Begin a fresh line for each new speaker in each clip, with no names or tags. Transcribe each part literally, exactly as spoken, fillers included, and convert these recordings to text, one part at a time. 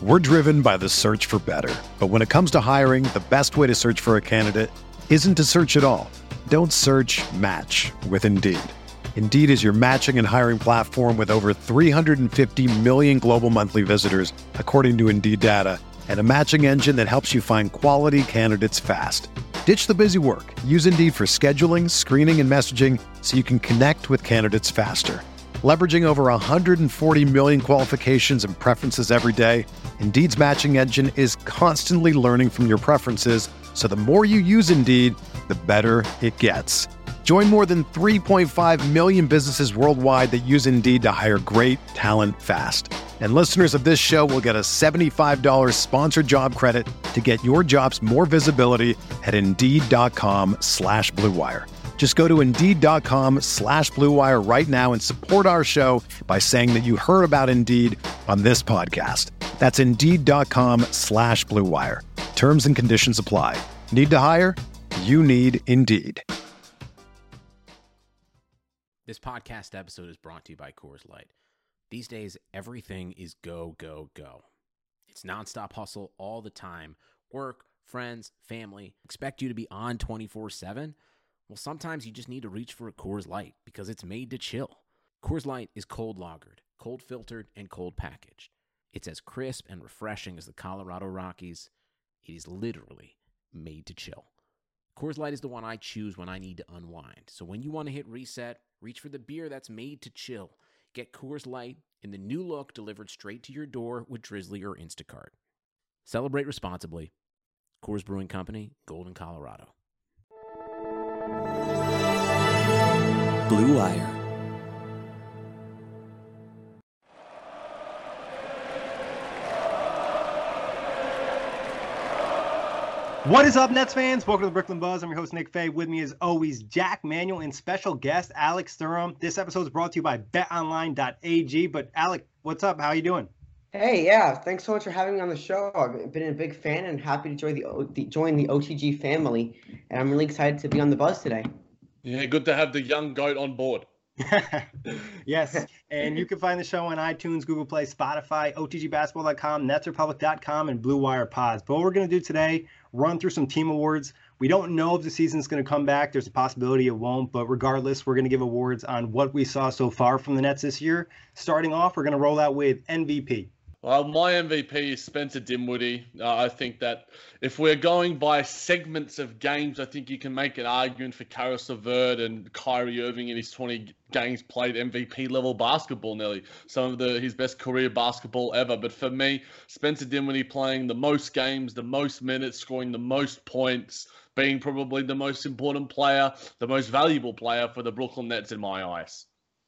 We're driven by the search for better. But when it comes to hiring, the best way to search for a candidate isn't to search at all. Don't search, match with Indeed. Indeed is your matching and hiring platform with over three hundred fifty million global monthly visitors, according to Indeed data, and a matching engine that helps you find quality candidates fast. Ditch the busy work. Use Indeed for scheduling, screening, and messaging so you can connect with candidates faster. Leveraging over one hundred forty million qualifications and preferences every day, Indeed's matching engine is constantly learning from your preferences, so the more you use Indeed, the better it gets. Join more than three point five million businesses worldwide that use Indeed to hire great talent fast. And listeners of this show will get a seventy-five dollars sponsored job credit to get your jobs more visibility at Indeed.com slash Blue Wire. Just go to Indeed.com slash Blue Wire right now and support our show by saying that you heard about Indeed on this podcast. That's Indeed.com slash Blue Wire. Terms and conditions apply. Need to hire? You need Indeed.
This podcast episode is brought to you by Coors Light. These days, everything is go, go, go. It's nonstop hustle all the time. Work, friends, family, expect you to be on twenty-four seven. Well, sometimes you just need to reach for a Coors Light because it's made to chill. Coors Light is cold lagered, cold filtered, and cold packaged. It's as crisp and refreshing as the Colorado Rockies. It is literally made to chill. Coors Light is the one I choose when I need to unwind. So when you want to hit reset, reach for the beer that's made to chill. Get Coors Light in the new look delivered straight to your door with Drizzly or Instacart. Celebrate responsibly. Coors Brewing Company, Golden, Colorado.
Blue Wire.
What is up, Nets fans? Welcome to the Brooklyn Buzz. I'm your host, Nick Fay. With me, as always, Jack Manuel and special guest Alex Thurham. This episode is brought to you by bet online dot a g. But, Alec, what's up? How are you doing?
Hey, yeah. Thanks so much for having me on the show. I've been a big fan and happy to join the, o- the join the O T G family. And I'm really excited to be on the Buzz today.
Yeah, good to have the young goat on board.
Yes, and you can find the show on iTunes, Google Play, Spotify, O T G basketball dot com, Nets Republic dot com, and Blue Wire Pods. But what we're going to do today, run through some team awards. We don't know if the season's going to come back. There's a possibility it won't, but regardless, we're going to give awards on what we saw so far from the Nets this year. Starting off, we're going to roll out with M V P.
Well, my M V P is Spencer Dinwiddie. Uh, I think that if we're going by segments of games, I think you can make an argument for Karis LeVert and Kyrie Irving in his twenty games played M V P level basketball, nearly some of the his best career basketball ever. But for me, Spencer Dinwiddie playing the most games, the most minutes, scoring the most points, being probably the most important player, the most valuable player for the Brooklyn Nets in my eyes.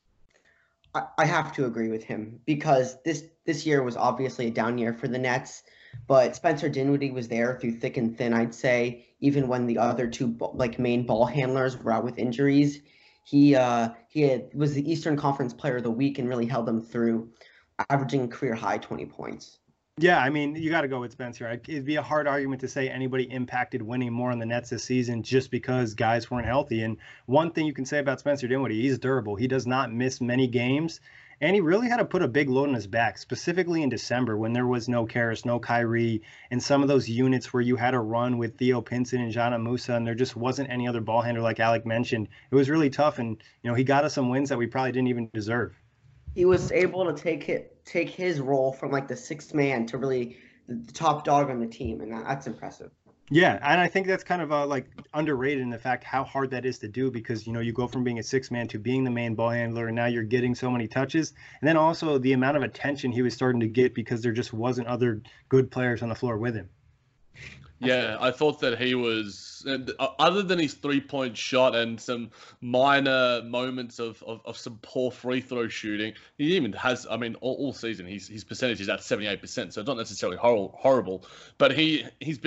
I have to agree with him because this, this year was obviously a down year for the Nets, but Spencer Dinwiddie was there through thick and thin, I'd say, even when the other two like main ball handlers were out with injuries. He uh, he had, was the Eastern Conference Player of the Week and really held them through, averaging career high twenty points.
Yeah, I mean, you got to go with Spencer. It'd be a hard argument to say anybody impacted winning more on the Nets this season just because guys weren't healthy. And one thing you can say about Spencer Dinwiddie, he's durable. He does not miss many games. And he really had to put a big load on his back, specifically in December when there was no Karis, no Kyrie, and some of those units where you had to run with Theo Pinson and Jana Musa, and there just wasn't any other ball handler like Alec mentioned. It was really tough, and you know he got us some wins that we probably didn't even deserve.
He was able to take it, take his role from like the sixth man to really the top dog on the team, and that, that's impressive.
Yeah, and I think that's kind of uh, like underrated in the fact how hard that is to do because, you know, you go from being a six man to being the main ball handler, and now you're getting so many touches. And then also the amount of attention he was starting to get because there just wasn't other good players on the floor with him.
Yeah, I thought that he was, other than his three-point shot and some minor moments of, of, of some poor free throw shooting, he even has, I mean, all, all season, his, his percentage is at seventy-eight percent, so it's not necessarily horrible, horrible, but he, he's been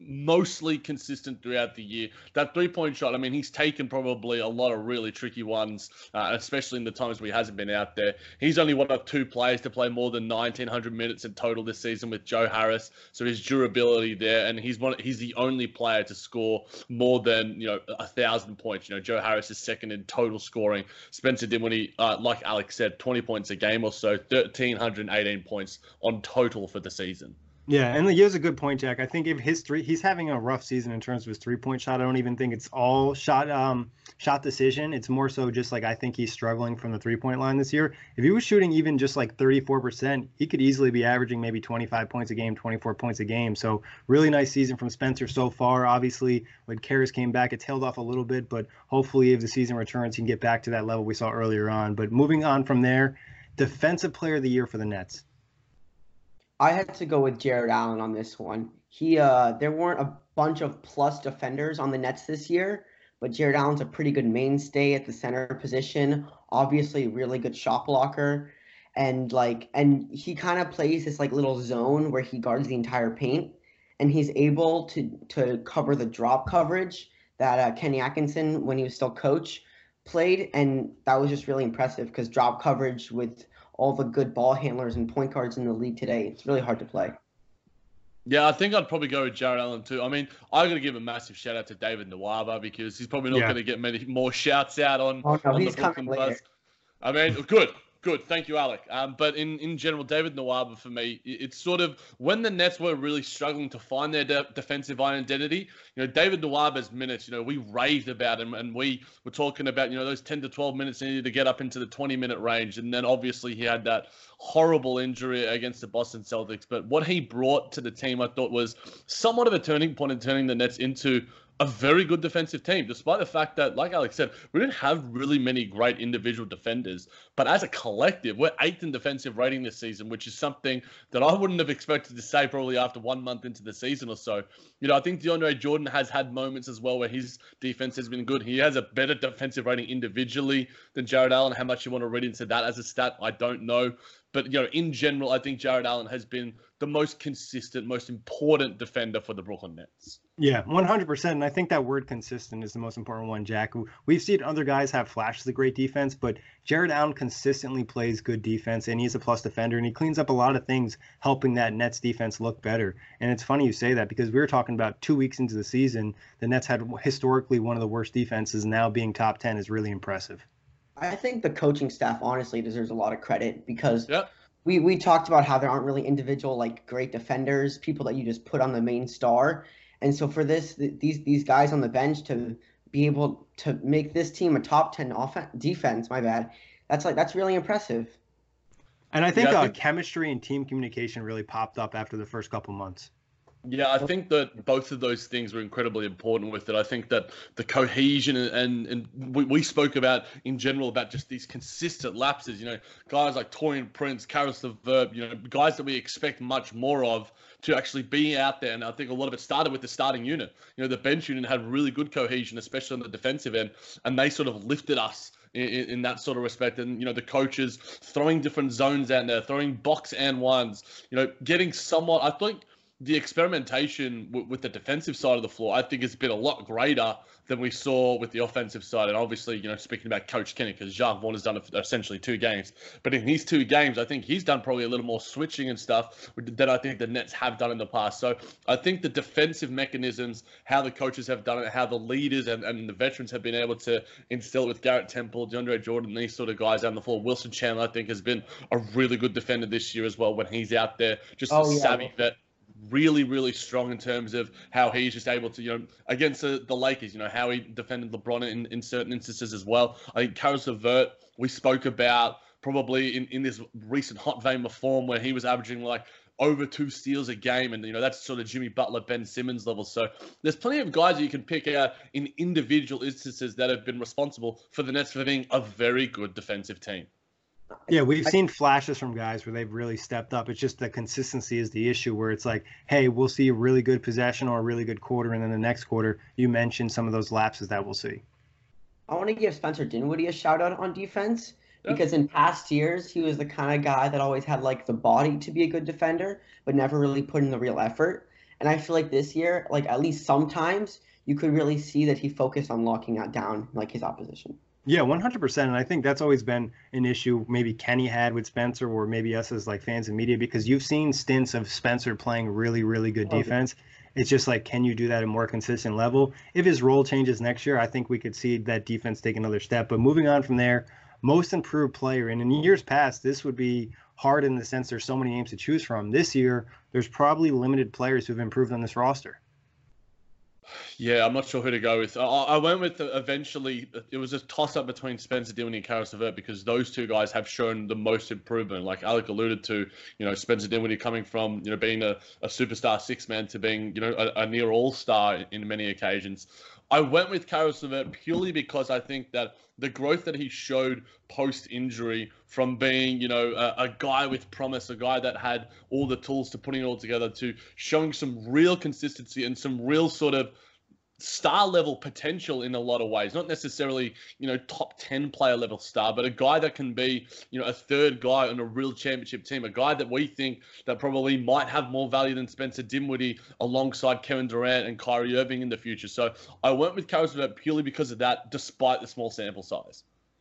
mostly consistent throughout the year. That three-point shot, I mean, he's taken probably a lot of really tricky ones, uh, especially in the times where he hasn't been out there. He's only one of two players to play more than nineteen hundred minutes in total this season with Joe Harris, so his durability there, and he's one. He's the only player to score more than, you know, a thousand points. You know, Joe Harris is second in total scoring. Spencer Dinwiddie, uh, like Alex said, twenty points a game or so, one thousand three hundred eighteen points on total for the season.
Yeah, and he has a good point, Jack. I think if his three, he's having a rough season in terms of his three-point shot. I don't even think it's all shot um shot decision. It's more so just like I think he's struggling from the three-point line this year. If he was shooting even just like thirty-four percent, he could easily be averaging maybe twenty-five points a game, twenty-four points a game. So really nice season from Spencer so far. Obviously, when Karras came back, it tailed off a little bit, but hopefully if the season returns, he can get back to that level we saw earlier on. But moving on from there, Defensive Player of the Year for the Nets.
I had to go with Jared Allen on this one. He, uh, there weren't a bunch of plus defenders on the Nets this year, but Jared Allen's a pretty good mainstay at the center position. Obviously, really good shot blocker, and like, and he kind of plays this like little zone where he guards the entire paint, and he's able to to cover the drop coverage that uh, Kenny Atkinson, when he was still coach, played, and that was just really impressive because drop coverage with all the good ball handlers and point guards in the league today, it's really hard to play.
Yeah, I think I'd probably go with Jared Allen too. I mean, I got to give a massive shout out to David Nwaba because he's probably not yeah. going to get many more shouts out on,
oh, no,
on
he's
the Brooklyn Buzz. I mean, good. Good. Thank you, Alec. Um, but in, in general, David Nwaba, for me, it's sort of when the Nets were really struggling to find their de- defensive identity, you know, David Nwaba's minutes, you know, we raved about him and we were talking about, you know, those ten to twelve minutes needed to get up into the twenty minute range. And then obviously he had that horrible injury against the Boston Celtics. But what he brought to the team, I thought, was somewhat of a turning point in turning the Nets into a very good defensive team, despite the fact that, like Alex said, we didn't have really many great individual defenders. But as a collective, we're eighth in defensive rating this season, which is something that I wouldn't have expected to say probably after one month into the season or so. You know, I think DeAndre Jordan has had moments as well where his defense has been good. He has a better defensive rating individually than Jared Allen. How much you want to read into that as a stat, I don't know. But, you know, in general, I think Jared Allen has been the most consistent, most important defender for the Brooklyn Nets.
Yeah, one hundred percent. And I think that word consistent is the most important one, Jack. We've seen other guys have flashes of great defense, but Jared Allen consistently plays good defense, and he's a plus defender, and he cleans up a lot of things, helping that Nets defense look better. And it's funny you say that because we were talking about two weeks into the season, the Nets had historically one of the worst defenses. Now being top ten is really impressive.
I think the coaching staff honestly deserves a lot of credit because
yep.
we, we talked about how there aren't really individual like great defenders, people that you just put on the main star. And so for this, these these guys on the bench to be able to make this team a top ten offense defense, my bad, that's like that's really impressive.
And I think,
yeah, I
uh,
think
chemistry and team communication really popped up after the first couple months.
Yeah, I think that both of those things were incredibly important with it. I think that the cohesion and, and, and we, we spoke about in general about just these consistent lapses, you know, guys like Taurean Prince, Caris LeVert, you know, guys that we expect much more of to actually be out there. And I think a lot of it started with the starting unit. You know, the bench unit had really good cohesion, especially on the defensive end, and they sort of lifted us in, in that sort of respect. And, you know, the coaches throwing different zones out there, throwing box and ones, you know, getting somewhat, I think, the experimentation w- with the defensive side of the floor, I think, has been a lot greater than we saw with the offensive side. And obviously, you know, speaking about Coach Kenny, because Jacques Vaughn has done it for essentially two games. But in these two games, I think he's done probably a little more switching and stuff than I think the Nets have done in the past. So I think the defensive mechanisms, how the coaches have done it, how the leaders and, and the veterans have been able to instill it with Garrett Temple, DeAndre Jordan, these sort of guys on the floor. Wilson Chandler, I think, has been a really good defender this year as well when he's out there. Just
oh,
a
yeah.
savvy vet. Really, really strong in terms of how he's just able to, you know, against the, the Lakers, you know, how he defended LeBron in, in certain instances as well. I think Caris LeVert, we spoke about probably in, in this recent hot vein of form where he was averaging like over two steals a game. And, you know, that's sort of Jimmy Butler, Ben Simmons level. So there's plenty of guys that you can pick out in individual instances that have been responsible for the Nets for being a very good defensive team.
Yeah, we've seen flashes from guys where they've really stepped up. It's just the consistency is the issue where it's like, hey, we'll see a really good possession or a really good quarter, and then the next quarter, you mentioned some of those lapses that we'll see.
I want to give Spencer Dinwiddie a shout out on defense because in past years, he was the kind of guy that always had like the body to be a good defender, but never really put in the real effort. And I feel like this year, like at least sometimes, you could really see that he focused on locking out down like his opposition.
Yeah, one hundred percent. And I think that's always been an issue maybe Kenny had with Spencer, or maybe us as like fans and media, because you've seen stints of Spencer playing really, really good defense. It's just like, can you do that at a more consistent level? If his role changes next year, I think we could see that defense take another step. But moving on from there, most improved player. And in years past, this would be hard in the sense there's so many names to choose from. This year, there's probably limited players who've improved on this roster.
Yeah, I'm not sure who to go with. I, I went with the, eventually, it was a toss-up between Spencer Dinwiddie and Caris LeVert because those two guys have shown the most improvement. Like Alec alluded to, you know, Spencer Dinwiddie coming from, you know, being a, a superstar six-man to being, you know, a, a near all-star in many occasions. I went with Caris LeVert purely because I think that the growth that he showed post-injury from being, you know, a, a guy with promise, a guy that had all the tools to putting it all together, to showing some real consistency and some real sort of star level potential in a lot of ways, not necessarily, you know, top ten player level star, but a guy that can be, you know, a third guy on a real championship team, a guy that we think that probably might have more value than Spencer Dinwiddie alongside Kevin Durant and Kyrie Irving in the future. So I went with Caris LeVert purely because of that, despite the small sample size.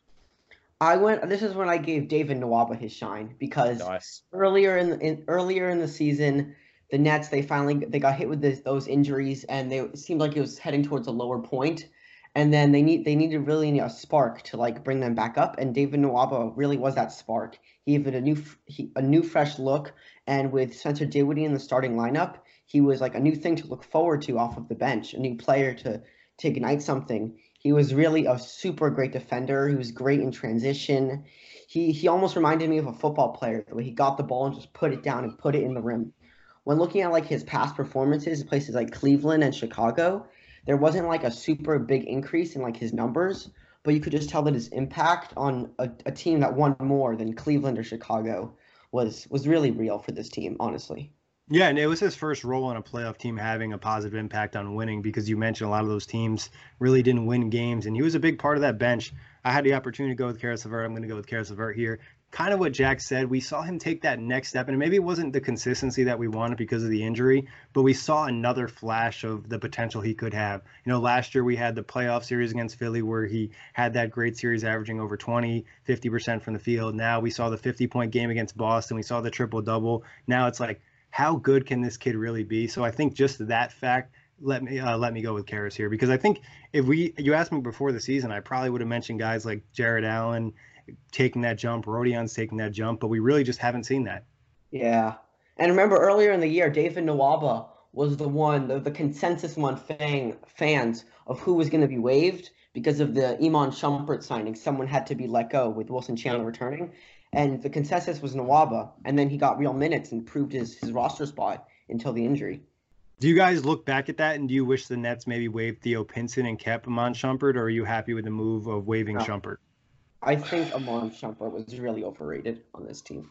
I went. This is when I gave David Nwaba his shine because
nice.
earlier in, in earlier in the season, the Nets, they finally they got hit with this, those injuries, and they it seemed like it was heading towards a lower point. And then they need they needed really a spark to like bring them back up. And David Nwaba really was that spark. He gave it a new he, a new fresh look. And with Spencer Dinwiddie in the starting lineup, he was like a new thing to look forward to off of the bench, a new player to to ignite something. He was really a super great defender. He was great in transition. He he almost reminded me of a football player, the way he got the ball and just put it down and put it in the rim. When looking at like his past performances in places like Cleveland and Chicago, there wasn't like a super big increase in like his numbers, but you could just tell that his impact on a, a team that won more than Cleveland or Chicago was was really real for this team, honestly.
Yeah, and it was his first role on a playoff team having a positive impact on winning, because you mentioned a lot of those teams really didn't win games, and he was a big part of that bench. I had the opportunity to go with Caris LeVert. I'm going to go with Caris LeVert here. Kind of what Jack said, we saw him take that next step, and maybe it wasn't the consistency that we wanted because of the injury, but we saw another flash of the potential he could have. You know, last year we had the playoff series against Philly where he had that great series averaging over twenty, fifty percent from the field. Now we saw the fifty-point game against Boston. We saw the triple-double. Now it's like, how good can this kid really be? So I think just that fact let me uh, let me go with Caris here, because I think if we you asked me before the season, I probably would have mentioned guys like Jared Allen taking that jump, Rodion's taking that jump, but we really just haven't seen that.
Yeah. And remember earlier in the year, David Nwaba was the one, the, the consensus among fan, fans of who was going to be waived because of the Iman Shumpert signing. Someone had to be let go with Wilson Chandler returning. And the consensus was Nwaba. And then he got real minutes and proved his, his roster spot until the injury.
Do you guys look back at that and do you wish the Nets maybe waived Theo Pinson and kept Iman Shumpert, or are you happy with the move of waiving no. Shumpert?
I think Iman Shumpert was really overrated on this team.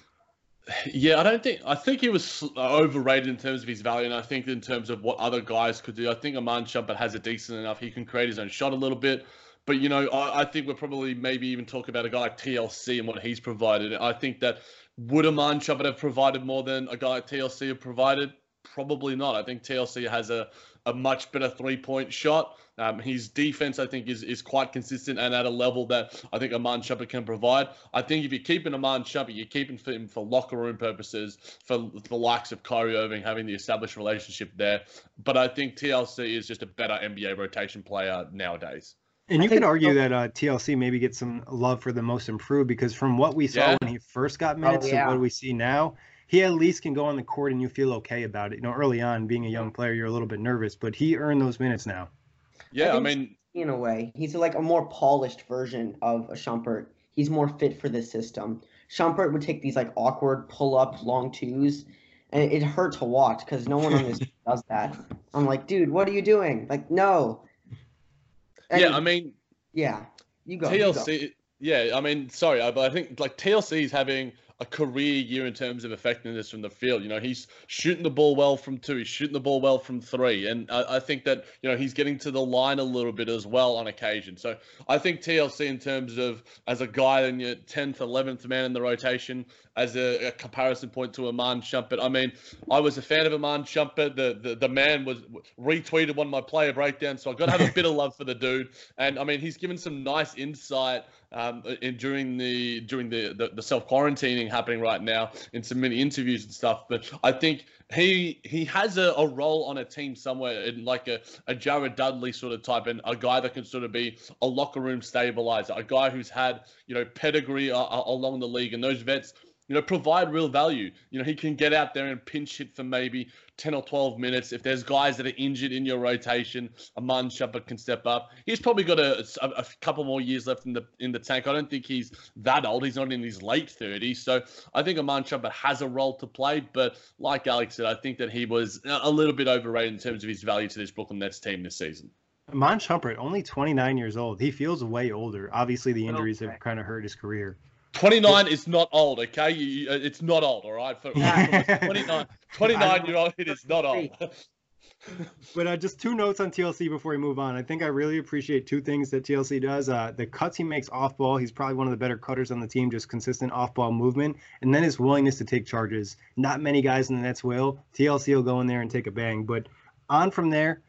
Yeah, I don't think I think he was overrated in terms of his value, and I think in terms of what other guys could do. I think Iman Shumpert has a decent enough. He can create his own shot a little bit, but you know, I, I think we're probably maybe even talk about a guy like T L C and what he's provided. I think that would Iman Shumpert have provided more than a guy like T L C have provided? Probably not. I think T L C has a, a much better three-point shot. Um, his defense, I think, is is quite consistent and at a level that I think Iman Shumpert can provide. I think if you're keeping Iman Shumpert, you're keeping him for locker room purposes, for the likes of Kyrie Irving, having the established relationship there. But I think T L C is just a better N B A rotation player nowadays.
And you could argue that uh, T L C maybe gets some love for the most improved, because from what we saw yeah. when he first got minutes oh, yeah. to what we see now, he at least can go on the court and you feel okay about it. You know, early on, being a young player, you're a little bit nervous, but he earned those minutes now.
Yeah, I,
I
mean,
in a way, he's like a more polished version of a Shumpert. He's more fit for this system. Shumpert would take these like awkward pull-up long twos, and it hurt to watch because no one on this does that. I'm like, dude, what are you doing? Like, no. And
yeah, I mean,
yeah, you go.
T L C,
you go.
Yeah, I mean, sorry, but I think like T L C is having a career year in terms of effectiveness from the field. You know, he's shooting the ball well from two, he's shooting the ball well from three, and I, I think that, you know, he's getting to the line a little bit as well on occasion. So I think T L C, in terms of as a guy in your tenth, eleventh man in the rotation, as a, a comparison point to Iman Shumpert. I mean, I was a fan of Iman Shumpert. The, the the man was retweeted one of my player breakdowns, so I've got to have a bit of love for the dude. And I mean, he's given some nice insight um, in, during the during the, the, the self-quarantining happening right now in some mini interviews and stuff. But I think he he has a, a role on a team somewhere in like a, a Jared Dudley sort of type, and a guy that can sort of be a locker room stabilizer, a guy who's had, you know, pedigree uh, along the league, and those vets, you know, provide real value. You know, he can get out there and pinch hit for maybe ten or twelve minutes. If there's guys that are injured in your rotation, Iman Shumpert can step up. He's probably got a, a, a couple more years left in the in the tank. I don't think he's that old. He's not in his late thirties. So I think Iman Shumpert has a role to play. But like Alex said, I think that he was a little bit overrated in terms of his value to this Brooklyn Nets team this season.
Iman Shumpert, only twenty-nine years old. He feels way older. Obviously, the injuries okay. have kind of hurt his career.
twenty-nine is not old, okay? You, you, it's not old, all right? For, for twenty-nine, twenty-nine-year-old, it is not old.
But uh, just two notes on T L C before we move on. I think I really appreciate two things that T L C does. Uh, the cuts he makes off ball. He's probably one of the better cutters on the team, just consistent off ball movement. And then his willingness to take charges. Not many guys in the Nets will. T L C will go in there and take a bang. But on from there.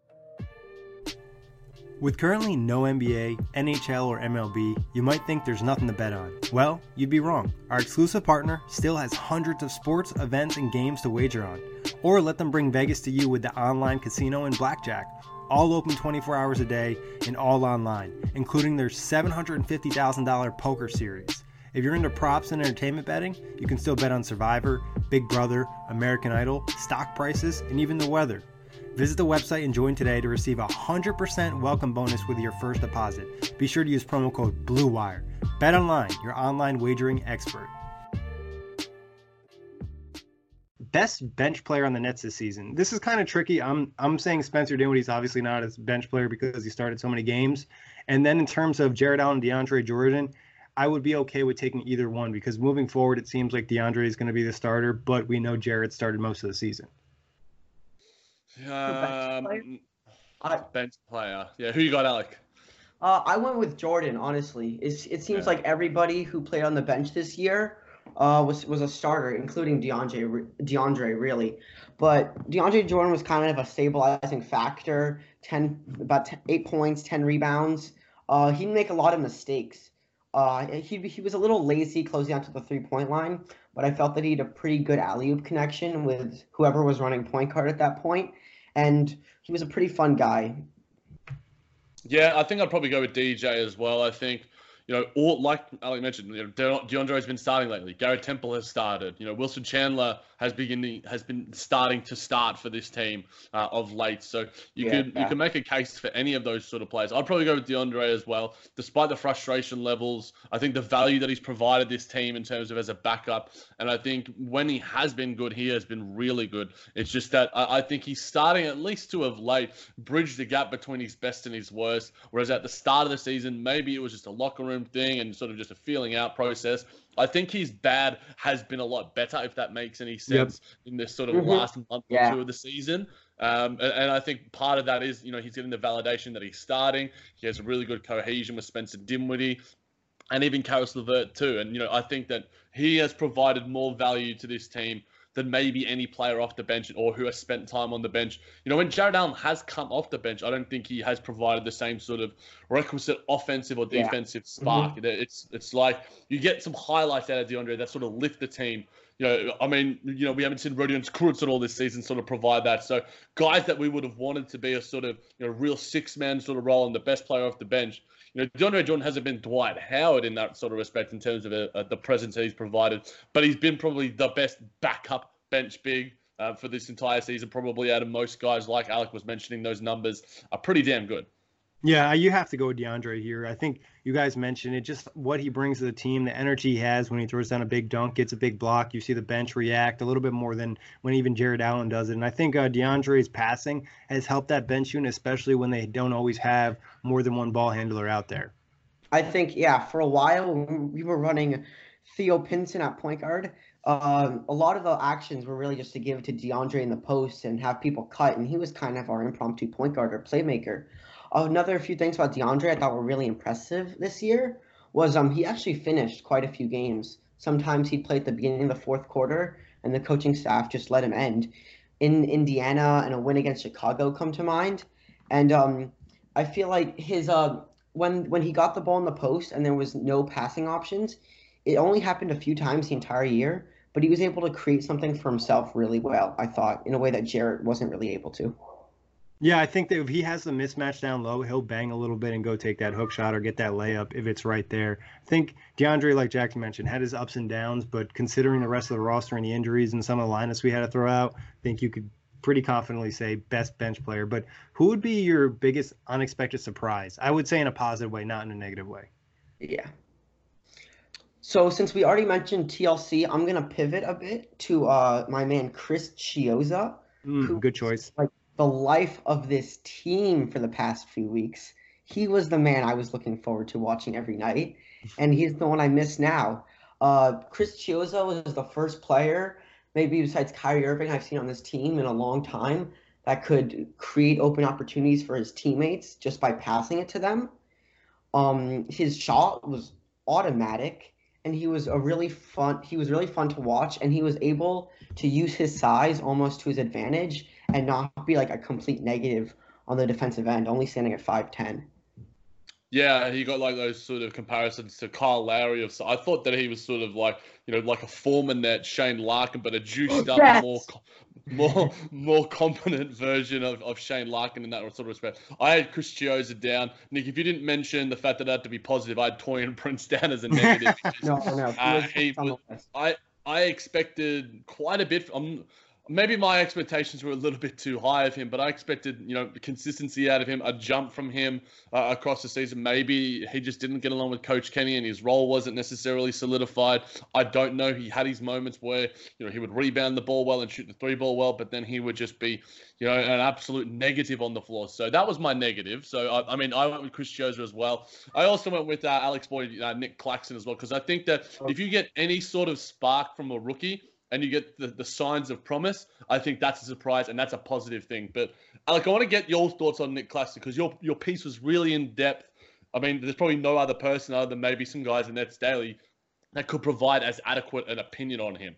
With currently no N B A, N H L, or M L B, you might think there's nothing to bet on. Well, you'd be wrong. Our exclusive partner still has hundreds of sports, events, and games to wager on. Or let them bring Vegas to you with the online casino and blackjack. All open twenty-four hours a day and all online, including their seven hundred fifty thousand dollars poker series. If you're into props and entertainment betting, you can still bet on Survivor, Big Brother, American Idol, stock prices, and even the weather. Visit the website and join today to receive a one hundred percent welcome bonus with your first deposit. Be sure to use promo code BLUEWIRE. BetOnline, your online wagering expert. Best bench player on the Nets this season. This is kind of tricky. I'm I'm saying Spencer Dinwiddie's obviously not a bench player because he started so many games. And then in terms of Jared Allen and DeAndre Jordan, I would be okay with taking either one because moving forward, it seems like DeAndre is going to be the starter, but we know Jared started most of the season.
Um, bench player? bench player. Yeah, who you got, Alec?
Uh, I went with Jordan, honestly. It's, it seems yeah. like everybody who played on the bench this year uh, was was a starter, including DeAndre, DeAndre, really. But DeAndre Jordan was kind of a stabilizing factor, ten, about ten, eight points, ten rebounds. Uh, he didn't make a lot of mistakes. Uh, he, he was a little lazy closing out to the three-point line, but I felt that he had a pretty good alley-oop connection with whoever was running point guard at that point. And he was a pretty fun guy.
Yeah, I think I'd probably go with D J as well. I think, you know, all like Alec mentioned, you know, DeAndre has been starting lately. Garrett Temple has started. You know, Wilson Chandler has beginning has been starting to start for this team uh, of late. So you yeah, could yeah. you can make a case for any of those sort of players. I'd probably go with DeAndre as well. Despite the frustration levels, I think the value that he's provided this team in terms of as a backup, and I think when he has been good, he has been really good. It's just that I, I think he's starting at least to have late bridged the gap between his best and his worst. Whereas at the start of the season, maybe it was just a locker room thing and sort of just a feeling out process. I think his bad has been a lot better, if that makes any sense, yep. in this sort of mm-hmm. last month yeah. or two of the season. Um, and, and I think part of that is, you know, he's getting the validation that he's starting. He has a really good cohesion with Spencer Dinwiddie and even Caris LeVert too. And, you know, I think that he has provided more value to this team than maybe any player off the bench or who has spent time on the bench. You know, when Jared Allen has come off the bench, I don't think he has provided the same sort of requisite offensive or defensive yeah. spark. Mm-hmm. It's it's like you get some highlights out of DeAndre that sort of lift the team. You know, I mean, you know, we haven't seen Rodion Kurucs at all this season sort of provide that. So guys that we would have wanted to be a sort of, you know, real six-man sort of role and the best player off the bench, you know, DeAndre Jordan hasn't been Dwight Howard in that sort of respect in terms of a, a, the presence that he's provided, but he's been probably the best backup bench big uh, for this entire season, probably out of most guys. Like Alec was mentioning, those numbers are pretty damn good.
Yeah, you have to go with DeAndre here. I think you guys mentioned it, just what he brings to the team, the energy he has when he throws down a big dunk, gets a big block. You see the bench react a little bit more than when even Jared Allen does it. And I think uh, DeAndre's passing has helped that bench unit, especially when they don't always have more than one ball handler out there.
I think, yeah, for a while we were running Theo Pinson at point guard. Um, a lot of the actions were really just to give to DeAndre in the post and have people cut, and he was kind of our impromptu point guard or playmaker. Another few things about DeAndre I thought were really impressive this year was um he actually finished quite a few games. Sometimes he'd play at the beginning of the fourth quarter, and the coaching staff just let him end. In Indiana and a win against Chicago come to mind. And um, I feel like his uh, when when he got the ball in the post and there was no passing options, it only happened a few times the entire year, but he was able to create something for himself really well, I thought, in a way that Jarrett wasn't really able to.
Yeah, I think that if he has the mismatch down low, he'll bang a little bit and go take that hook shot or get that layup if it's right there. I think DeAndre, like Jackson mentioned, had his ups and downs, but considering the rest of the roster and the injuries and some of the lineups we had to throw out, I think you could pretty confidently say best bench player. But who would be your biggest unexpected surprise? I would say in a positive way, not in a negative way.
Yeah. So since we already mentioned T L C, I'm going to pivot a bit to uh, my man Chris Chiozza.
Mm,
who
good choice.
Like the life of this team for the past few weeks. He was the man I was looking forward to watching every night, and he's the one I miss now. Uh, Chris Chiozza was the first player, maybe besides Kyrie Irving, I've seen on this team in a long time that could create open opportunities for his teammates just by passing it to them. Um, his shot was automatic, and he was a really fun. He was really fun to watch, and he was able to use his size almost to his advantage and not be like a complete negative on the defensive end, only standing at five ten.
Yeah, he got like those sort of comparisons to Kyle Lowry. Of I thought that he was sort of like, you know, like a former net Shane Larkin, but a juiced up,
Yes.
more, more, more competent version of, of Shane Larkin in that sort of respect. I had Chris Chiozza down. Nick, if you didn't mention the fact that I had to be positive, I had Taurean Prince down as a negative. Because,
No, no,
uh,
was
he
on the
was,
list.
I I expected quite a bit. Um, maybe my expectations were a little bit too high of him, but I expected, you know, consistency out of him, a jump from him uh, across the season. Maybe he just didn't get along with Coach Kenny and his role wasn't necessarily solidified. I don't know. He had his moments where, you know, he would rebound the ball well and shoot the three ball well, but then he would just be, you know, an absolute negative on the floor. So that was my negative. So, I, I mean, I went with Chris Chiozza as well. I also went with uh, Alex Boyd, uh, Nick Claxton as well, because I think that if you get any sort of spark from a rookie, and you get the, the signs of promise, I think that's a surprise, and that's a positive thing. But, Alec, I want to get your thoughts on Nick Claxton, because your your piece was really in depth. I mean, there's probably no other person other than maybe some guys in Nets Daily that could provide as adequate an opinion on him.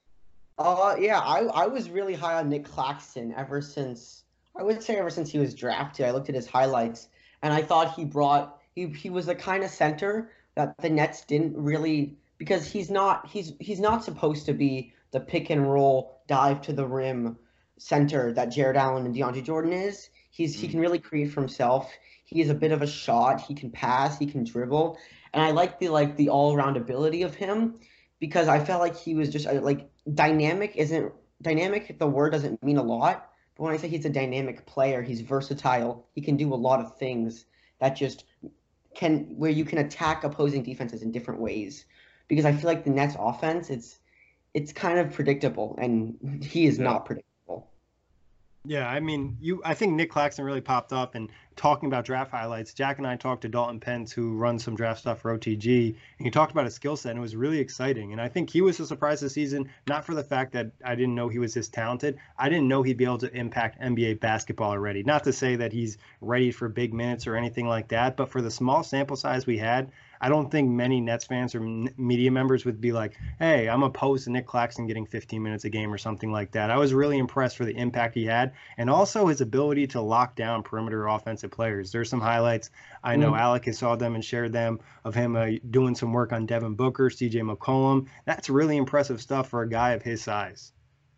Uh, yeah, I, I was really high on Nick Claxton ever since, I would say ever since he was drafted. I looked at his highlights, and I thought he brought, he, he was the kind of center that the Nets didn't really, because he's not, he's he's not supposed to be the pick and roll, dive to the rim center that Jared Allen and DeAndre Jordan is. He's he can really create for himself. He is a bit of a shot. He can pass. He can dribble, and I like the like the all around ability of him, because I felt like he was just like dynamic. Isn't dynamic? The word doesn't mean a lot, but when I say he's a dynamic player, he's versatile. He can do a lot of things that just can where you can attack opposing defenses in different ways. Because I feel like the Nets offense, it's it's kind of predictable, and he is yeah. not predictable.
Yeah, I mean, you. I think Nick Claxton really popped up, and talking about draft highlights, Jack and I talked to Dalton Pence, who runs some draft stuff for O T G, and he talked about his skill set, and it was really exciting. And I think he was a surprise this season, not for the fact that I didn't know he was this talented. I didn't know he'd be able to impact N B A basketball already. Not to say that he's ready for big minutes or anything like that, but for the small sample size we had, I don't think many Nets fans or media members would be like, hey, I'm opposed to Nick Claxton getting fifteen minutes a game or something like that. I was really impressed for the impact he had, and also his ability to lock down perimeter offensive players. There's some highlights. I know mm-hmm. Alec has saw them and shared them of him uh, doing some work on Devin Booker, C J McCollum. That's really impressive stuff for a guy of his size.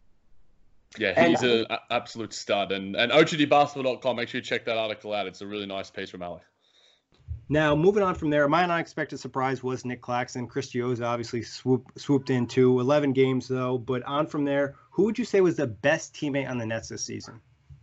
Yeah, he's an absolute stud. And, and O G D basketball dot com, make sure you check that article out. It's a really nice piece from Alec.
Now, moving on from there, my unexpected surprise was Nick Claxton. Chris Chiozza obviously swoop, swooped in too. eleven games, though. But on from there, who would you say was the best teammate on the Nets this season?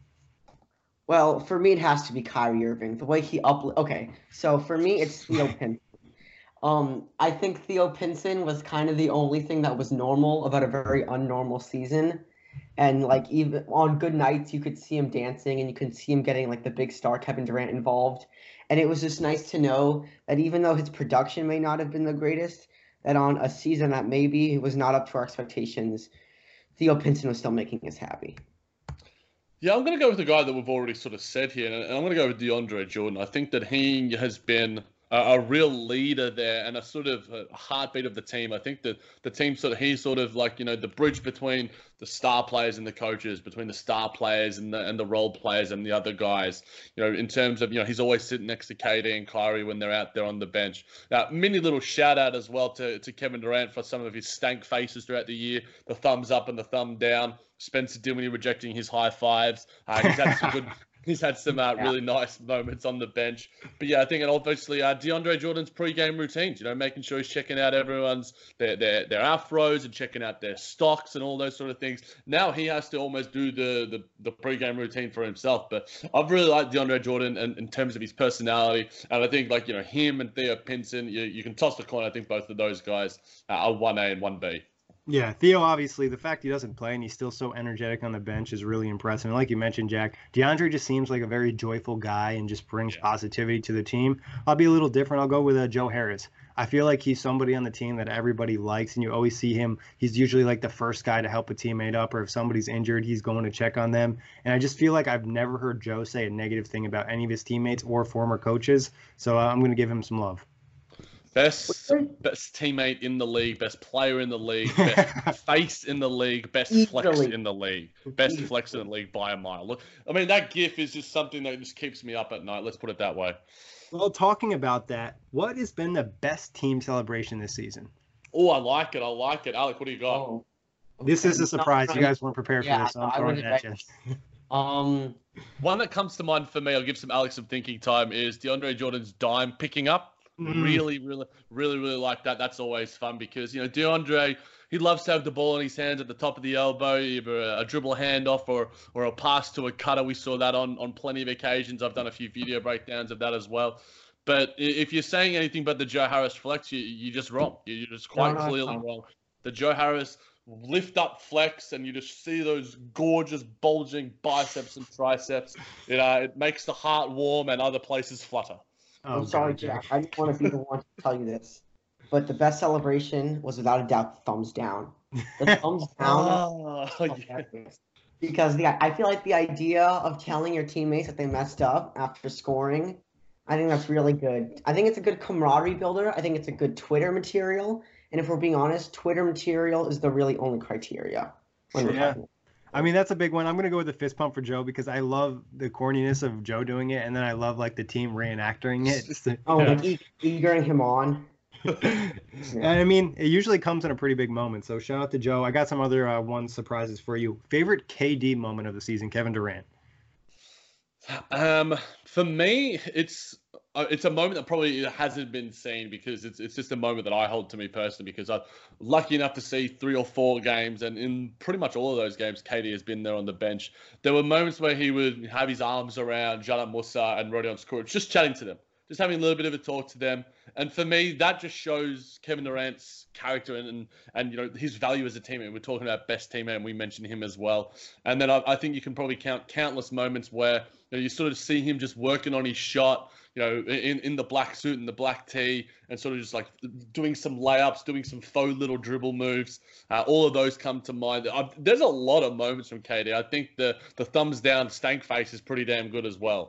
Well, for me, it has to be Kyrie Irving. The way he up. Okay, so for me, it's Theo Pinson. Um, I think Theo Pinson was kind of the only thing that was normal about a very unnormal season. And, like, even on good nights, you could see him dancing, and you could see him getting, like, the big star Kevin Durant involved. And it was just nice to know that even though his production may not have been the greatest, that on a season that maybe was not up to our expectations, Theo Pinson was still making us happy.
Yeah, I'm going to go with the guy that we've already sort of said here, and I'm going to go with DeAndre Jordan. I think that he has been a, a real leader there and a sort of a heartbeat of the team. I think that the team sort of, he's sort of like, you know, the bridge between the star players and the coaches, between the star players and the and the role players and the other guys. You know, in terms of, you know, he's always sitting next to K D and Kyrie when they're out there on the bench. Now, mini little shout out as well to, to Kevin Durant for some of his stank faces throughout the year, the thumbs up and the thumb down. Spencer Dinwiddie rejecting his high fives. Uh, he's had some good. He's had some uh, really nice moments on the bench. But yeah, I think, and obviously uh, DeAndre Jordan's pre-game routines, you know, making sure he's checking out everyone's, their, their their afros and checking out their stocks and all those sort of things. Now he has to almost do the the, the pre-game routine for himself. But I've really liked DeAndre Jordan in, in terms of his personality. And I think, like, you know, him and Theo Pinson, you, you can toss the coin. I think both of those guys uh, are one A and one B.
Yeah, Theo, obviously, the fact he doesn't play and he's still so energetic on the bench is really impressive. And like you mentioned, Jack, DeAndre just seems like a very joyful guy and just brings yeah. positivity to the team. I'll be a little different. I'll go with uh, Joe Harris. I feel like he's somebody on the team that everybody likes, and you always see him. He's usually like the first guy to help a teammate up, or if somebody's injured, he's going to check on them. And I just feel like I've never heard Joe say a negative thing about any of his teammates or former coaches. So uh, I'm going to give him some love.
Best best teammate in the league, best player in the league, best face in the league, best flex in the league, best flex in the league by a mile. Look, I mean, that gif is just something that just keeps me up at night. Let's put it that way.
Well, talking about that, what has been the best team celebration this season?
Oh, I like it. I like it. Alec, what do you got?
Oh.
This is a surprise. You guys weren't prepared
yeah,
for this, so I'm throwing it at you.
Um,
One that comes to mind for me, I'll give some Alex some thinking time, is DeAndre Jordan's dime picking up. Mm. Really, really, really, really like that. That's always fun because, you know, DeAndre, he loves to have the ball in his hands at the top of the elbow, either a, a dribble handoff or or a pass to a cutter. We saw that on, on plenty of occasions. I've done a few video breakdowns of that as well. But if you're saying anything but the Joe Harris flex, you, you're just wrong. You're just quite no, no, clearly no. wrong. The Joe Harris lift up flex, and you just see those gorgeous bulging biceps and triceps. You know, it makes the heart warm and other places flutter.
I'm oh, sorry, Jack. I didn't want to be the one to tell you this, but the best celebration was without a doubt thumbs down. The thumbs down.
Oh, yes.
Because the I feel like the idea of telling your teammates that they messed up after scoring, I think that's really good. I think it's a good camaraderie builder. I think it's a good Twitter material. And if we're being honest, Twitter material is the really only criteria when we're
yeah.
talking.
I mean, that's a big one. I'm going to go with the fist pump for Joe because I love the corniness of Joe doing it, and then I love, like, the team reenacting it. Just to,
oh, like e- eagering him on.
yeah. And, I mean, it usually comes in a pretty big moment, so shout out to Joe. I got some other uh, one surprises for you. Favorite K D moment of the season, Kevin Durant?
Um, for me, it's uh, it's a moment that probably hasn't been seen because it's it's just a moment that I hold to me personally because I'm lucky enough to see three or four games, and in pretty much all of those games, K D has been there on the bench. There were moments where he would have his arms around Jonathan Musa and Rodion Skurich, just chatting to them, just having a little bit of a talk to them. And for me, that just shows Kevin Durant's character and, and, and you know, his value as a teammate. We're talking about best teammate, and we mentioned him as well. And then I, I think you can probably count countless moments where you know, you sort of see him just working on his shot, you know, in, in the black suit and the black tee, and sort of just like doing some layups, doing some faux little dribble moves. Uh, all of those come to mind. I've, there's a lot of moments from K D. I think the, the thumbs down stank face is pretty damn good as well.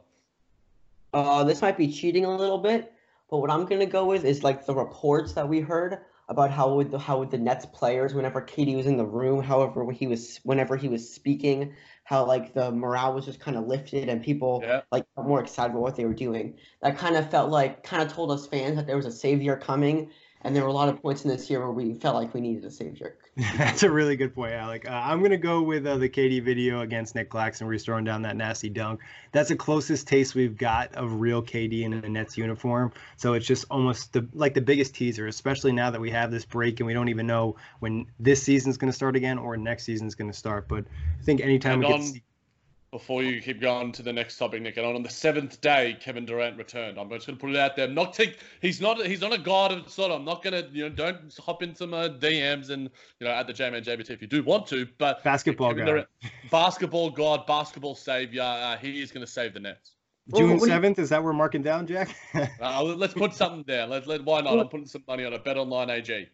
Uh, this might be cheating a little bit, but what I'm going to go with is like the reports that we heard about how would the, how would the Nets players, whenever K D was in the room, however he was, whenever he was speaking, how like the morale was just kind of lifted and people
yeah.
like got more excited about what they were doing. That kind of felt like, kind of told us fans that there was a savior coming. And there were a lot of points in this year where we felt like we needed a savior.
That's a really good point, Alec. Uh, I'm going to go with uh, the K D video against Nick Claxton where he's throwing down that nasty dunk. That's the closest taste we've got of real K D in a Nets uniform. So it's just almost the, like the biggest teaser, especially now that we have this break and we don't even know when this season's going to start again or next season's going to start. But I think anytime
and
we
on,
get to see...
Before you keep going to the next topic, Nick, and on the seventh day, Kevin Durant returned. I'm just going to put it out there. I'm not take, he's not he's not a god of sort. I'm not going to, you know, don't hop into my D Ms and, you know, at the J Man J B T if you do want to. But
basketball god,
Durant, basketball god, basketball savior. Uh, he is going to save the Nets.
June seventh, is that we're marking down, Jack?
uh, let's put something down. Let let why not? I'm putting some money on a Bet Online A G.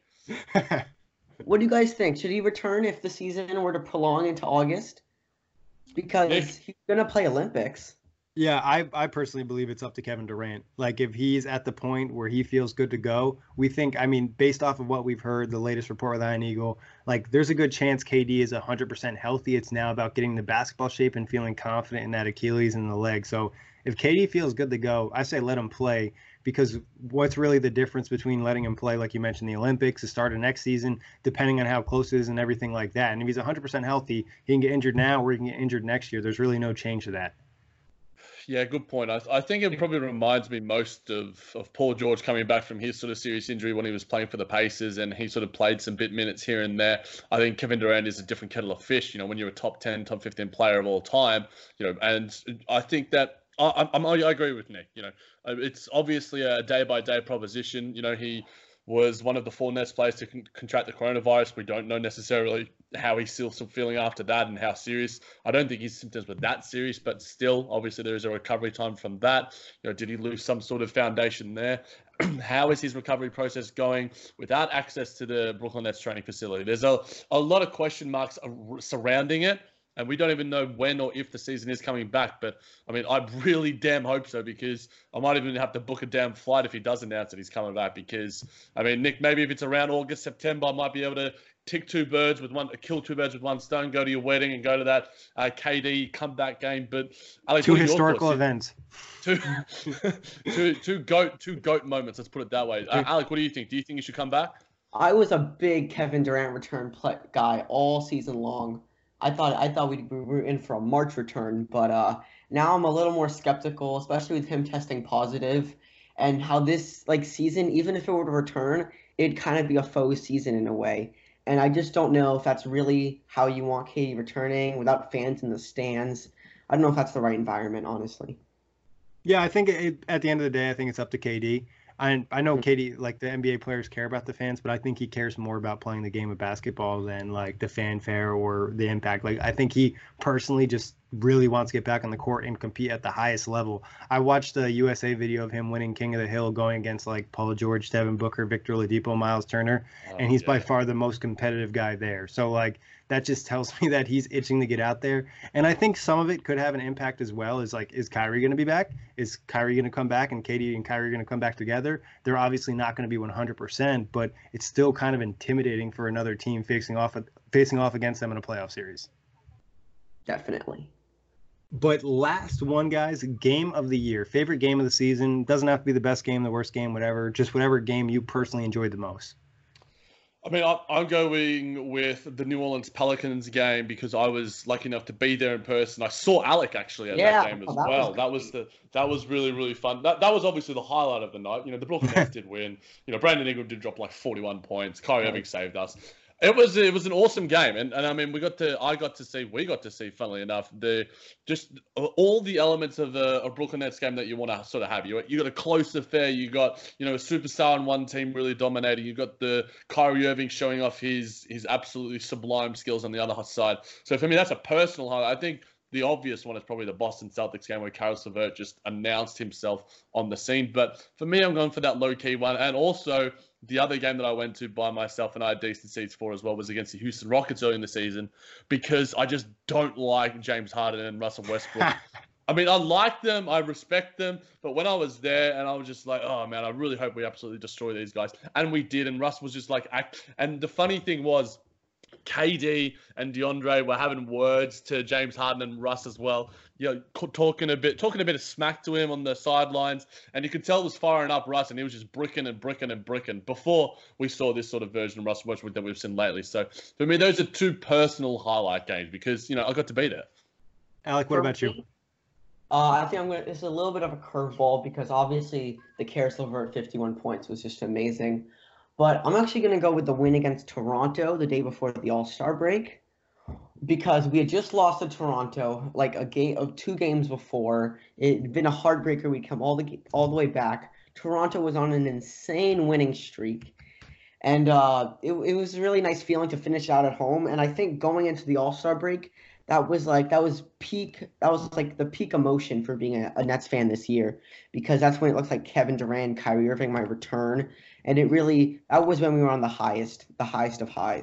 What do you guys think? Should he return if the season were to prolong into August? Because Nick, he's going to play Olympics.
Yeah, I, I personally believe it's up to Kevin Durant. Like, if he's at the point where he feels good to go, we think, I mean, based off of what we've heard, the latest report with Ian Eagle, like, there's a good chance K D is one hundred percent healthy. It's now about getting the basketball shape and feeling confident in that Achilles and the leg. So if K D feels good to go, I say let him play, because what's really the difference between letting him play, like you mentioned, the Olympics, the start of next season, depending on how close it is and everything like that. And if he's one hundred percent healthy, he can get injured now or he can get injured next year. There's really no change to that.
Yeah, good point. I, I think it probably reminds me most of, of Paul George coming back from his sort of serious injury when he was playing for the Pacers, and he sort of played some bit minutes here and there. I think Kevin Durant is a different kettle of fish. You know, when you're a top ten, top fifteen player of all time, you know, and I think that I, I, I agree with Nick. You know, it's obviously a day by day proposition. You know, he was one of the four Nets players to con- contract the coronavirus. We don't know necessarily how he's still feeling after that and how serious. I don't think his symptoms were that serious, but still, obviously, there is a recovery time from that. You know, did he lose some sort of foundation there? How is his recovery process going without access to the Brooklyn Nets training facility? There's a, a lot of question marks surrounding it. And we don't even know when or if the season is coming back. But, I mean, I really damn hope so, because I might even have to book a damn flight if he does announce that he's coming back. Because, I mean, Nick, maybe if it's around August, September, I might be able to tick two birds with one, kill two birds with one stone, go to your wedding and go to that uh, K D comeback game. But, Alex,
two historical events.
Two, two, two, goat, two goat moments, let's put it that way. Uh, Alec, what do you think? Do you think he should come back?
I was a big Kevin Durant return play- guy all season long. I thought I thought we'd, we were in for a March return, but uh, now I'm a little more skeptical, especially with him testing positive, and how this like season, even if it were to return, it'd kind of be a faux season in a way. And I just don't know if that's really how you want K D returning without fans in the stands. I don't know if that's the right environment, honestly.
Yeah, I think it, at the end of the day, I think it's up to K D. I I know K D, like the N B A players care about the fans, but I think he cares more about playing the game of basketball than like the fanfare or the impact. Like I think he personally just really wants to get back on the court and compete at the highest level. I watched a U S A video of him winning King of the Hill, going against like Paul George, Devin Booker, Victor Oladipo, Miles Turner, oh, and he's yeah. by far the most competitive guy there. So like that just tells me that he's itching to get out there. And I think some of it could have an impact as well. Is like, is Kyrie going to be back? Is Kyrie going to come back? And K D and Kyrie are going to come back together? They're obviously not going to be one hundred percent, but it's still kind of intimidating for another team facing off facing off against them in a playoff series.
Definitely.
But last one, guys, game of the year, favorite game of the season. Doesn't have to be the best game, the worst game, whatever. Just whatever game you personally enjoyed the most.
I mean, I'm going with the New Orleans Pelicans game because I was lucky enough to be there in person. I saw Alec actually at
yeah,
that game as
that
well.
Was
that was the that was really really fun. That that was obviously the highlight of the night. You know, the Brooklyn Nets did win. You know, Brandon Ingram did drop like forty-one points. Kyrie Irving saved us. It was it was an awesome game, and, and I mean we got to I got to see we got to see funnily enough the just all the elements of a, a Brooklyn Nets game that you want to sort of have. You you got a close affair, you got you know a superstar on one team really dominating, you got the Kyrie Irving showing off his his absolutely sublime skills on the other side. So for me that's a personal highlight. I think the obvious one is probably the Boston Celtics game where Caris LeVert just announced himself on the scene. But for me, I'm going for that low-key one. And also, the other game that I went to by myself and I had decent seats for as well was against the Houston Rockets early in the season because I just don't like James Harden and Russell Westbrook. I mean, I like them, I respect them, but when I was there and I was just like, oh, man, I really hope we absolutely destroy these guys. And we did, and Russ was just like... act. And the funny thing was, K D and DeAndre were having words to James Harden and Russ as well, you know, talking a bit, talking a bit of smack to him on the sidelines, and you could tell it was firing up Russ, and he was just bricking and bricking and bricking before we saw this sort of version of Russ Westbrook that we've seen lately. So for me, those are two personal highlight games because you know I got to be there.
Alec, what about you?
Uh, I think I'm gonna. It's a little bit of a curveball because obviously the Caris LeVert fifty-one points was just amazing. But I'm actually going to go with the win against Toronto the day before the All-Star break because we had just lost to Toronto like a game of two games before. It had been a heartbreaker. We'd come all the all the way back. Toronto was on an insane winning streak. And uh, it, it was a really nice feeling to finish out at home. And I think going into the All-Star break, that was like that was peak. That was like the peak emotion for being a, a Nets fan this year because that's when it looks like Kevin Durant, Kyrie Irving might return. And it really, that was when we were on the highest, the highest of highs.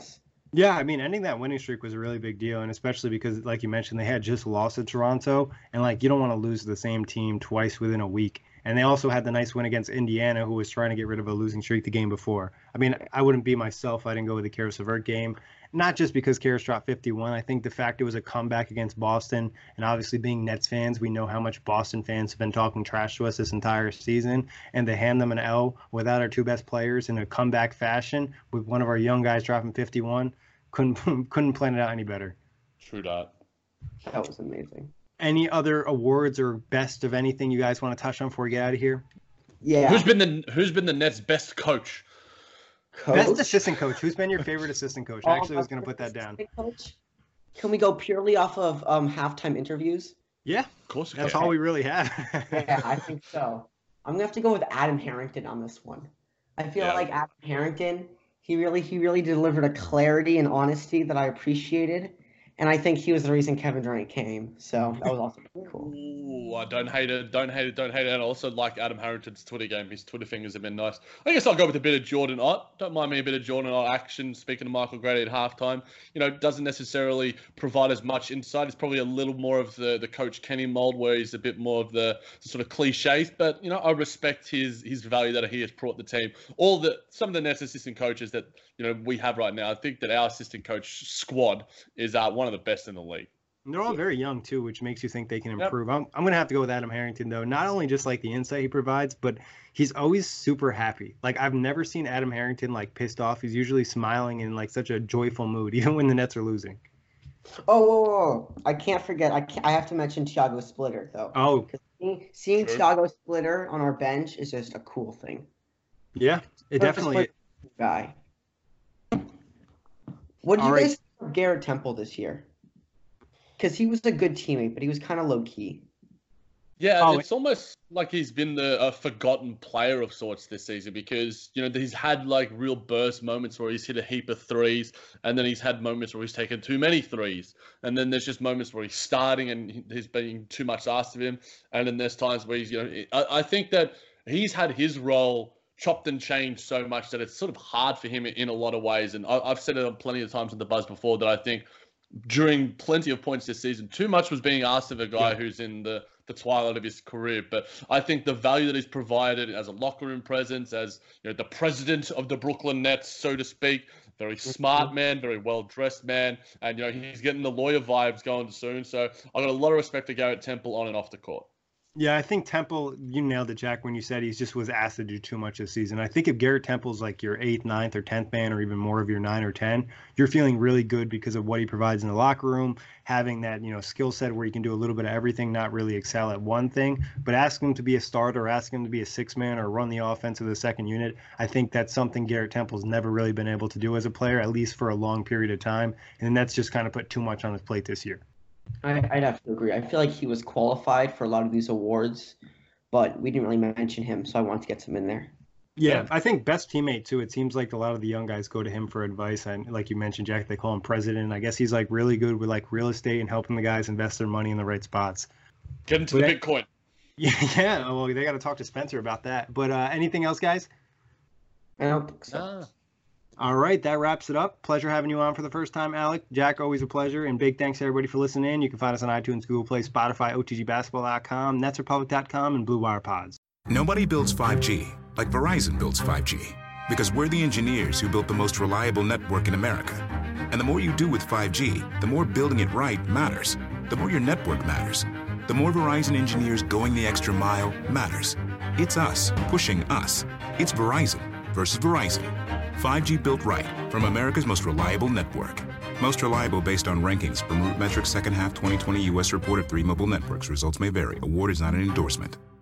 Yeah, I mean, ending that winning streak was a really big deal, and especially because, like you mentioned, they had just lost to Toronto, and like you don't want to lose to the same team twice within a week. And they also had the nice win against Indiana, who was trying to get rid of a losing streak the game before. I mean, I wouldn't be myself if I didn't go with the Karis LeVert game, not just because Karis dropped fifty-one. I think the fact it was a comeback against Boston, and obviously being Nets fans, we know how much Boston fans have been talking trash to us this entire season, and to hand them an L without our two best players in a comeback fashion with one of our young guys dropping fifty-one, couldn't couldn't plan it out any better.
True that.
That was amazing.
Any other awards or best of anything you guys want to touch on before we get out of here?
Yeah.
Who's been the Who's been the Nets' best coach?
Coach?
Best assistant coach. Who's been your favorite assistant coach? I actually was going to put that down.
Coach? Can we go purely off of um, halftime interviews?
Yeah,
Of course,
that's
can.
all we really have.
Yeah, I think so. I'm gonna have to go with Adam Harrington on this one. I feel
Yeah.
like Adam Harrington, he really, he really delivered a clarity and honesty that I appreciated, and I think he was the reason Kevin Durant came. So that was also pretty cool.
Ooh, I don't hate it. Don't hate it. Don't hate it. And I also like Adam Harrington's Twitter game. His Twitter fingers have been nice. I guess I'll go with a bit of Jordan Ott. Don't mind me a bit of Jordan Ott action. Speaking to Michael Grady at halftime, you know, doesn't necessarily provide as much insight. It's probably a little more of the the Coach Kenny mold, where he's a bit more of the, the sort of cliches. But you know, I respect his his value that he has brought the team. All the some of the Nets assistant coaches that you know we have right now. I think that our assistant coach squad is uh, one of the best in the league.
And they're all very young too, which makes you think they can
Yep.
improve. I'm I'm gonna have to go with Adam Harrington though. Not only just like the insight he provides, but he's always super happy. Like I've never seen Adam Harrington like pissed off. He's usually smiling in like such a joyful mood, even when the Nets are losing.
Oh, whoa, whoa, whoa. I can't forget. I can't, I have to mention Thiago Splitter though.
Oh,
Seeing, seeing
Sure.
Thiago Splitter on our bench is just a cool thing.
yeah, it definitely.
Guy. What do you
All right.
guys think of Garrett Temple this year? Because he was a good teammate, but he was kind of low key.
Yeah,
Oh,
it's almost like he's been the a forgotten player of sorts this season because, you know, he's had like real burst moments where he's hit a heap of threes, and then he's had moments where he's taken too many threes. And then there's just moments where he's starting and he- he's being too much asked of him. And then there's times where he's, you know, I, I think that he's had his role chopped and changed so much that it's sort of hard for him in a lot of ways. And I, I've said it plenty of times in the Buzz before that I think during plenty of points this season, too much was being asked of a guy
Yeah.
who's in the, the twilight of his career. But I think the value that he's provided as a locker room presence, as you know, the president of the Brooklyn Nets, so to speak, very smart man, very well dressed man, and you know he's getting the lawyer vibes going soon. So I got a lot of respect to Garrett Temple on and off the court.
Yeah, I think Temple, you nailed it, Jack, when you said he just was asked to do too much this season. I think if Garrett Temple's like your eighth, ninth, or tenth man, or even more of your nine or ten, you're feeling really good because of what he provides in the locker room, having that, you know, skill set where he can do a little bit of everything, not really excel at one thing, but ask him to be a starter, or ask him to be a six man or run the offense of the second unit. I think that's something Garrett Temple's never really been able to do as a player, at least for a long period of time. And that's just kind of put too much on his plate this year.
I, I'd have to agree. I feel like he was qualified for a lot of these awards, but we didn't really mention him, so I wanted to get some in there.
Yeah, I think best teammate too. It seems like a lot of the young guys go to him for advice. And like you mentioned, Jack, they call him president. I guess he's like really good with like real estate and helping the guys invest their money in the right spots.
Get into the
But-
Bitcoin.
Yeah, yeah. Well, they got to talk to Spencer about that. But uh, anything else, guys?
I don't think so.
Ah.
All right, that wraps it up. Pleasure having you on for the first time, Alec. Jack, always a pleasure. And big thanks to everybody for listening in. You can find us on iTunes, Google Play, Spotify, O T G basketball dot com, Nets Republic dot com, and Blue Wire Pods.
Nobody builds five G like Verizon builds five G because we're the engineers who built the most reliable network in America. And the more you do with five G, the more building it right matters. The more your network matters. The more Verizon engineers going the extra mile matters. It's us pushing us. It's Verizon versus Verizon. five G built right from America's most reliable network. Most reliable based on rankings from RootMetrics second half twenty twenty U S report of three mobile networks. Results may vary. Award is not an endorsement.